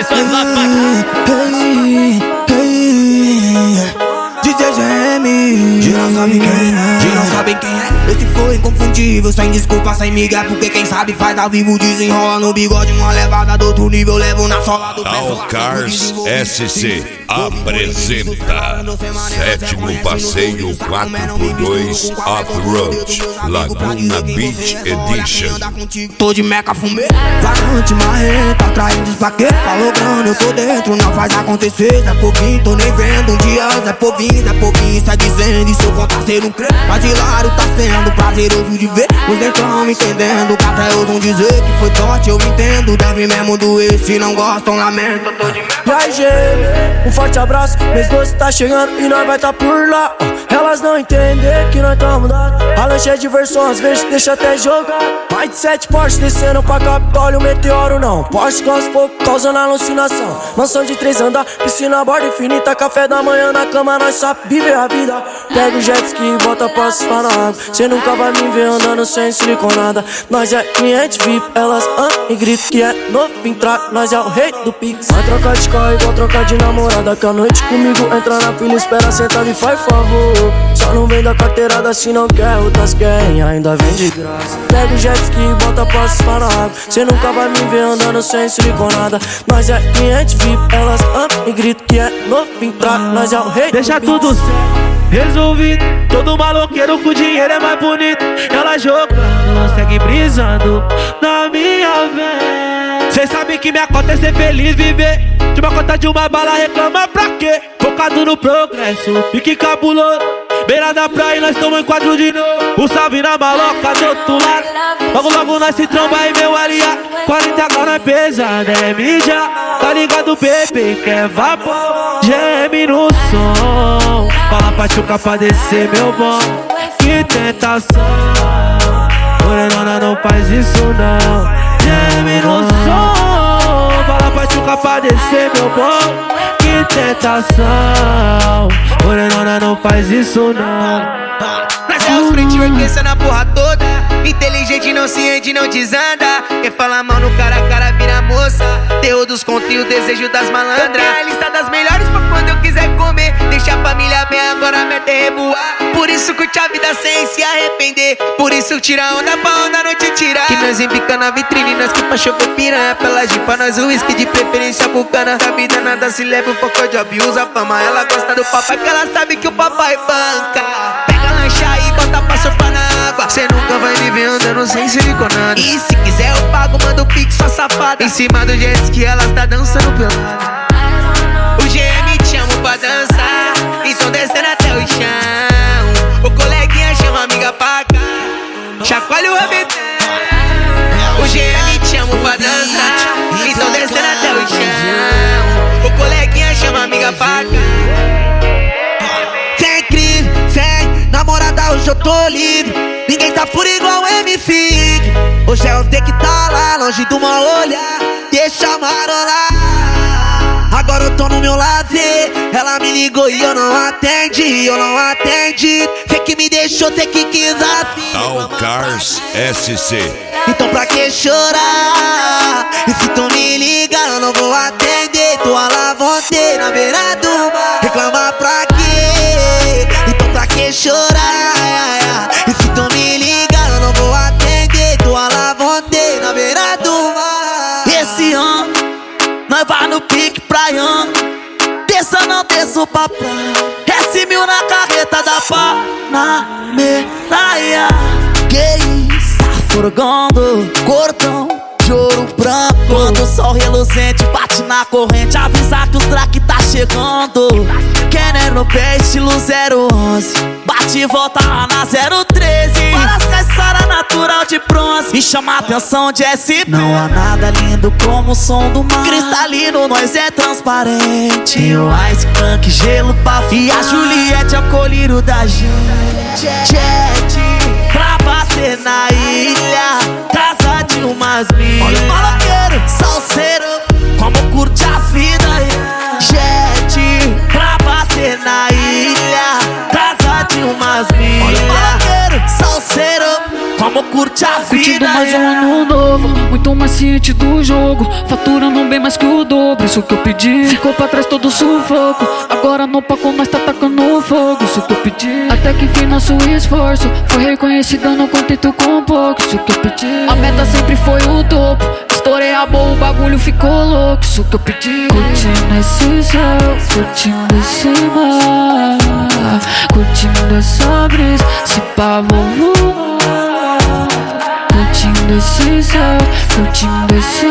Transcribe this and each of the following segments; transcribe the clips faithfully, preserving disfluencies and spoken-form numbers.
pessoas lá pra hey, hey, D J G M, de não sabe quem é, de não sabe quem é. Esse foi inconfundível, sem desculpa, sem migué, porque quem sabe faz ao vivo, desenrola no bigode. Uma levada do outro nível, levo na sola do pé. Alcars S C apresenta sétimo passeio quatro por dois Off-Road Laguna Beach Edition. Tô de meca, fumê, varante, marreta, atraindo despaque. Falou grana, eu tô dentro, não faz acontecer. Zé pouquinho, tô nem vendo, um dia Zé povinho, Zé pouquinho, sai dizendo. E se eu contar ser um crê, mas hilário tá sendo prazeroso de ver. Os dentão entendendo, que até ousam dizer que foi sorte, eu entendo. Deve mesmo doer, se não gostam, lamento, eu tô de meca. E aí, G M, um forte abraço, mês doce tá chegando e nós vai tá por lá. Elas não entendem que nós tamo dado. A lanche é diversão, às vezes deixa até jogar. Mais de sete Porsche descendo pra Capitólio, meteoro não. Porsche gosta pouco, causando alucinação. Mansão de três andar, piscina, borda infinita. Café da manhã na cama, nós só viver a vida. Pega o jet ski e volta pra surfar na água. Cê nunca vai me ver andando sem siliconada. Nós é cliente V I P, elas andam e gritam que é novo entrar. Nós é o rei do Pix. Vai trocar de carro igual trocar de namorada. Que a noite comigo entra na fila, espera sentado e faz favor. Só não vem da carteirada se não quer, outras querem, ainda vem de graça. Pega o jet ski e bota pra surfar na água. Cê nunca vai me ver andando sem siliconada. Nós é cliente V I P, elas andam e gritam que é novo entrar. Nós é o rei. Deixa do tudo certo, resolvido. Todo maloqueiro com dinheiro é mais bonito. Ela jogando, segue brisando na minha vez. Cê sabe que minha conta é ser feliz, viver de uma conta de uma bala, reclama pra quê? Focado no progresso, pique cabuloso. Beira da praia, nós tamo em quadro de novo. O salve na maloca do outro lado. Logo logo nós se tromba aí, meu aliado. quarenta graus é pesado, é mídia. Tá ligado, bebê, quer vapor. G M no som. Fala pra chuca pra descer, meu bom. Que tentação. Morenona, não faz isso não. G M no som. Fala pra chuca pra descer, meu bom. Que tentação. Morenona, não faz isso não. Nós é os frente orquestra na porra toda. Inteligente não se rende, não desanda. Quem fala mal no cara a cara vira moça. Terror dos contra e o desejo das malandras. Eu tenho a lista das melhores pra quando eu quiser comer. Deixa a família bem, agora a meta é reboar. Por isso curte a vida sem se arrepender. Por isso tira onda pra onda não te tirar. Que nós embica na vitrine, nós que pra chover piranha. Pela jipa, nós o whisky de preferência bucana. Da vida nada se leva, o foco de abusa a fama. Ela gosta do papai porque ela sabe que o papai banca. Pega lancha e bota pra surfar na água. Cê nunca vai me ver andando sem siliconada. E se quiser eu pago, manda o pix, sua safada. Em cima do jet ski ela tá dançando pelada. O G M te chama pra dançar, então descendo até o chão. O coleguinha chama a amiga pra cá, chacoalha o rabetão. O G M te chama pra dançar, então descendo até o chão. O coleguinha chama a amiga pra cá. Vem, Cris, vem, namorada, hoje eu tô livre. Ninguém tá por igual M F. Hoje é o dia que tá lá, longe do mal olhar. Deixa marolar. Agora eu tô no meu lazer. Ela me ligou e eu não atendi, eu não atendi. Cê que me deixou, cê que quis assim. Alcars S C. Então pra que chorar? E se tu me liga, eu não vou atender. Tô a lavonte na beira do bar. Reclamar pra quê? Então pra que chorar? E se tu me liga, eu não vou atender. Tô a lavonte na beira do bar. Esse ano nós vai no pique praiano. Desça não desço pra praia. S mil na carreta da Panameraia. Que isso? Tá furgando cordão de ouro branco. Quando o sol reluzente bate na corrente, avisar que o track tá chegando. Kenner no pé, estilo zero onze. Bate e volta lá na zero treze. Parece caçara natural de bronze. E chama a atenção de S. Não há nada lindo como o som do mar. Cristalino, nós é transparente. Tem o Ice Punk, gelo, bafo. E a Juliette é o colírio da gente. Jet pra bater na ilha, casa de umas milhas. Olha o maloqueiro, salseiro, como curte a vida. Jet pra bater na ilha, casa de umas milhas. Olha o maloqueiro, salseiro, como curte a vida. Curtindo mais um ano novo, muito mais ciente do jogo, faturando bem mais que o dobro, isso que eu pedi. Ficou pra trás todo o sufoco, agora no palco nós tá tacando fogo, isso que eu pedi. Até que enfim nosso esforço foi reconhecido, não contento com pouco, isso que eu pedi. A meta sempre foi o topo, estourei a boa, o bagulho ficou louco, isso que eu pedi. Curtindo esse céu, curtindo esse mar, curtindo essa brisa, se pá vou voar. Curtindo esse céu, curtindo esse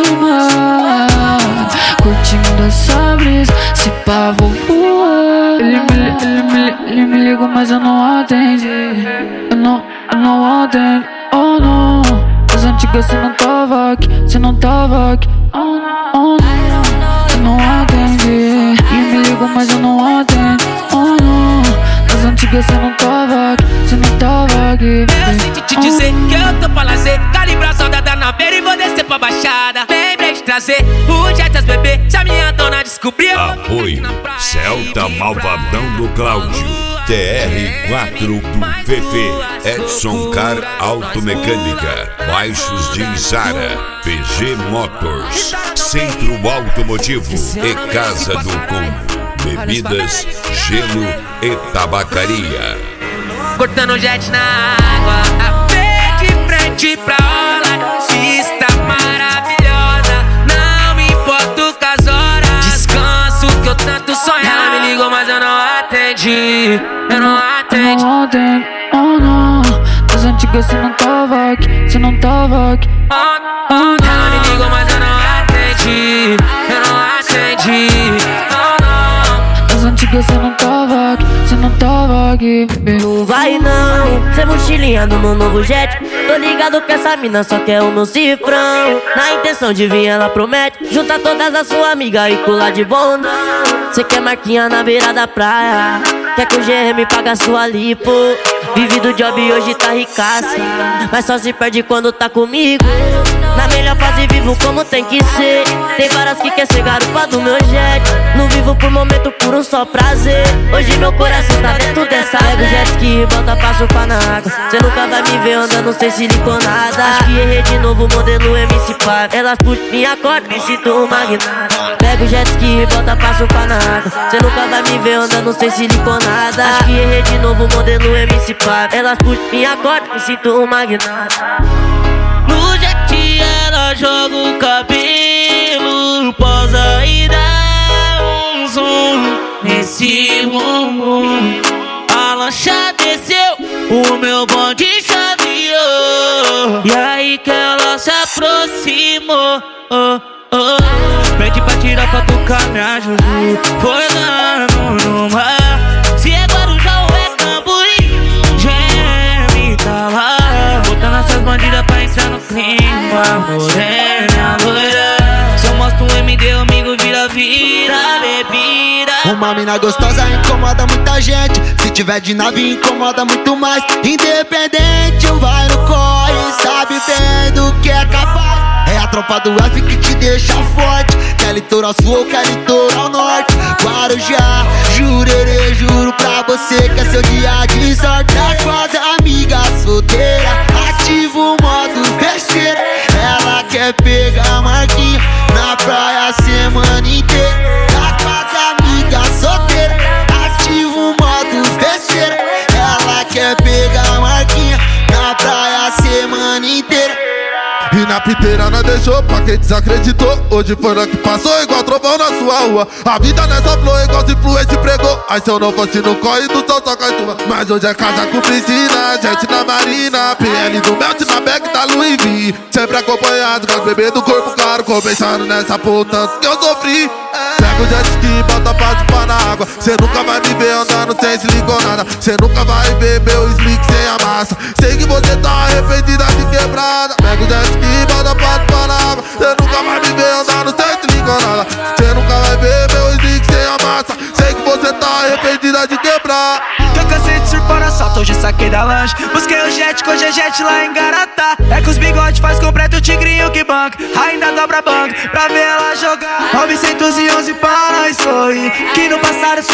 mar, curtindo essa brisa, se pá vou voar. Ele me, ele me, ele me liga, mas eu não atende. Eu não, eu não atendo, oh não. As antigas cê não tava aqui, cê não tava aqui, oh não, oh não. Eu não atende. Ele me liga, mas eu não atendo, oh não. As antigas cê não tava aqui, cê não tava aqui. Eu senti te dizer que eu tô pra lazer, calibrar saudade na beira e vou descer pra baixada. Lembrei de trazer o Jetas bebê, se a minha dona descobrir. Apoio Celta Malvadão do Cláudio, T R quatro do V V, Edson Car Automecânica, Baixos de Isara, P G Motors, Centro Automotivo e Casa do Combo, bebidas, gelo e tabacaria. Cortando jet na água, a pé de frente pra orla, vista maravilhosa, não me importo com as horas, descanso que eu tanto sonho. Ela me ligou, mas eu não atendi, eu não atendi. Não atendo, oh não. Das antigas cê não tava aqui, cê não tava aqui, Oh, oh, ela me ligou, mas eu não atendi, eu não atendi. Oh, não. das antigas cê não tava aqui, cê não tava aqui. Não vai não, cê mochilinha no meu novo jet. Tô ligado que essa mina só quer o meu cifrão. Na intenção de vir ela promete juntar todas as suas amigas e colar de bondão. Cê quer marquinha na beira da praia, quer que o G M paga sua lipo. Vive do job e hoje tá ricaça, mas só se perde quando tá comigo. Na melhor fase vivo como tem que ser. Tem várias que quer ser garupa do meu jet. Não vivo por momento, por um só prazer. Hoje meu coração tá dentro dessa. Pega o jet ski, bota pra surfar na água. Cê nunca vai me ver andando sem siliconada. Acho que errei de novo, modelo M C Par. Elas puxam minha corda, me sinto um magnata. Pega o jet ski, bota pra surfar na água. Cê nunca vai me ver andando sem siliconada. Acho que errei de novo, modelo M C Par. Elas puxam minha corda, me sinto um magnata. No jet ela joga o cabelo, posa e dá um zoom nesse bumbum. A lancha desceu, o meu bonde chaveou, e aí que ela se aproximou. Oh, oh. Pede pra tirar pra tocar minha Juju, foi dando no mar. Se é Guarujá ou é Tamboril, geme tá lá, botando essas bandidas pra entrar no clima. Morena, loira, se eu mostro um M D, o amigo vira, vira bebida. Uma mina gostosa incomoda muita gente, se tiver de nave incomoda muito mais. Independente, vai no corre, sabe bem do que é capaz. É a tropa do F que te deixa forte, quer litoral sul ou quer litoral norte. Guarujá, jurerê, juro pra você que é seu dia de sorte. Tá com as amigas solteiras, ativa o modo besteira. Ela quer pegar a marquinha na praia a semana inteira. Tá com as amigas solteiras, ativa o modo besteira. Ela quer pegar a marquinha na praia a semana inteira. E na piteira nós deixou pra quem desacreditou. Hoje foi nós que passou igual trovão na sua rua. A vida nessa flor igual se influência pregou. Aí se eu não fosse no corre do sol só cai tua. Mas hoje é casa com piscina, gente na marina, P L do Melt na back da Louis V. Sempre acompanhado com as bebês do corpo caro, compensando nessa puta que eu sofri. Pega o jet ski, bota pra chupar na água. Cê nunca vai me ver andando sem siliconada. Cê nunca vai ver meu slick sem a massa. Sei que você tá arrependida de quebrada. Pega o jet ski, bota pra chupar na água. Cê nunca vai me ver andando sem siliconada. Cê nunca vai ver meu slick sem a massa. Sei que você tá arrependida de quebrar. Eu cansei de surfar no assalto, hoje saquei da lanche. Busquei o jet, hoje é jet lá em Garatá. É que os bigodes faz completo o tigrinho que banca. Ainda dobra banco pra ver ela jogar. novecentos e onze para nós sorrir, que no passado foi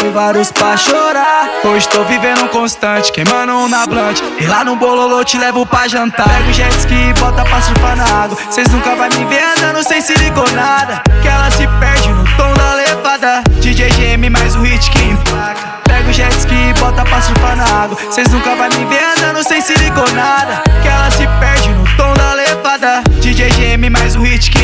e vários pra chorar. Hoje tô vivendo um constante, queimando um na blunt. E lá no bololô te levo pra jantar. Pego jet ski e bota pra surfar na água. Cês nunca vai me ver andando sem siliconada, que ela se perde no tom da levada. D J G M mais um hit que empaca. Pego jet ski e bota pra surfar na água. Cês nunca vai me ver andando sem siliconada, que ela se perde no tom da levada. D J G M mais um hit que